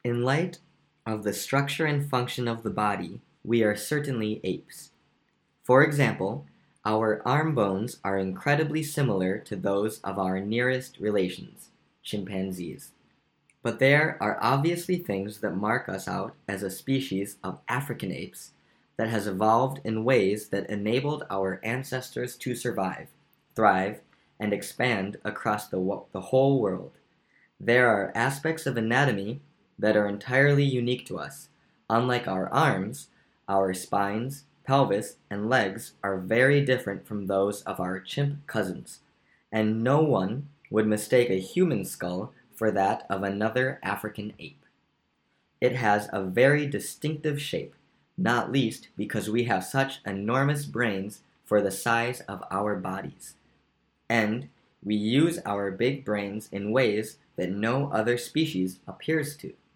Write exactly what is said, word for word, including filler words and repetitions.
In light of the structure and function of the body, we are certainly apes. For example, our arm bones are incredibly similar to those of our nearest relations, chimpanzees. But there are obviously things that mark us out as a species of African apes that has evolved in ways that enabled our ancestors to survive, thrive, and expand across the, the whole world. There are aspects of anatomy that are entirely unique to us. Unlike our arms, our spines, pelvis, and legs are very different from those of our chimp cousins, and no one would mistake a human skull for that of another African ape. It has a very distinctive shape, not least because we have such enormous brains for the size of our bodies. And we use our big brains in ways that no other species appears to.